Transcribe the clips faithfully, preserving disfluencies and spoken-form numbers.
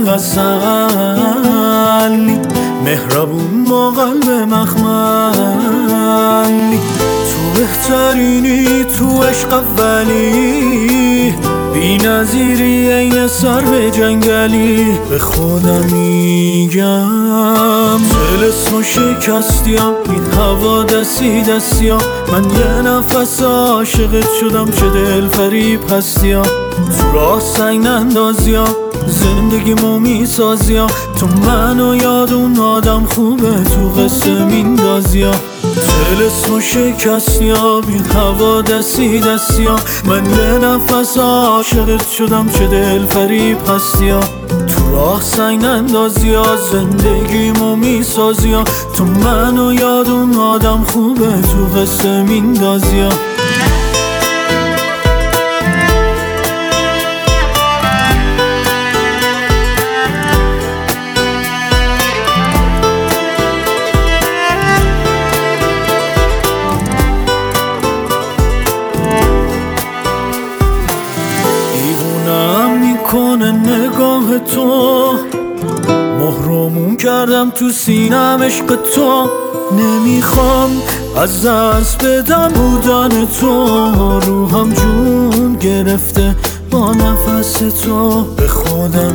غزلی، مهربون با قلب مخملی. تو بهترینی، تو عشق اولی، بی نظیری عین سرو جنگلی. به خودم میگم طلسم شکستیم، این هوا دستی دستیم. من یه نفس عاشقت شدم، چه دل فریب هستیم. تو راه سنگ نندازیم، زندگیمو میسازیم. تو منو یاد اون آدم خوبه، تو قصه میندازیم. طلسم شکستیم، این هوا دستی دستیم. من یه نفس عاشقت شدم، چه دل فریب هستیم. تو راه سنگ نندازی، زندگیمو میسازی. تو منو یاد اون آدم خوبه، تو قصه میندازی. کنه نگاه تو، مهرمون کردم تو سینم عشق تو. نمیخوام از دست بدم بودن تو، روحم جون گرفته با نفس تو. به خودم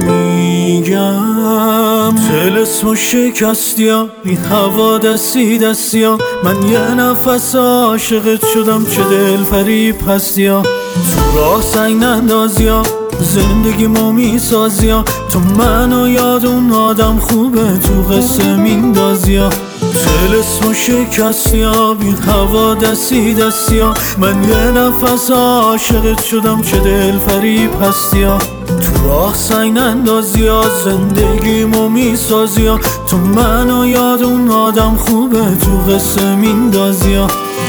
میگم طلسم و شکستیم، این هوا دستی دستیم. من یه نفس عاشقت شدم، چه دل فریب هستیم. تو راه سنگ نندازیم، زندگیمو میسازیم. تو منو یاد اون آدم خوبه، تو قصه میندازیم. طلسم و شکستیم، این هوا دستی دستیم. من یه نفس عاشقت شدم، چه دل فریب هستیم. تو راه سنگ نندازیم، زندگیمو میسازیم. تو منو یاد اون آدم خوبه، تو قصه میندازیم.